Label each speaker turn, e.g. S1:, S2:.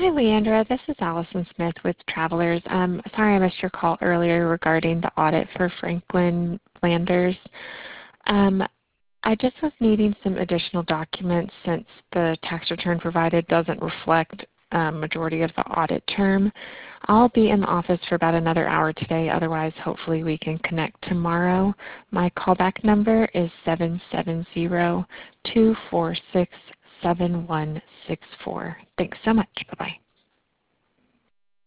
S1: Hi, Leandra. This is Allison Smith with Travelers. Sorry I missed your call earlier regarding the audit for Franklin Flanders. Um, I just was needing some additional documents since the tax return provided doesn't reflect majority of the audit term. I'll be in the office for about another hour today. Otherwise, hopefully we can connect tomorrow. My callback number is 770-246-7164. Thanks so much. Bye-bye.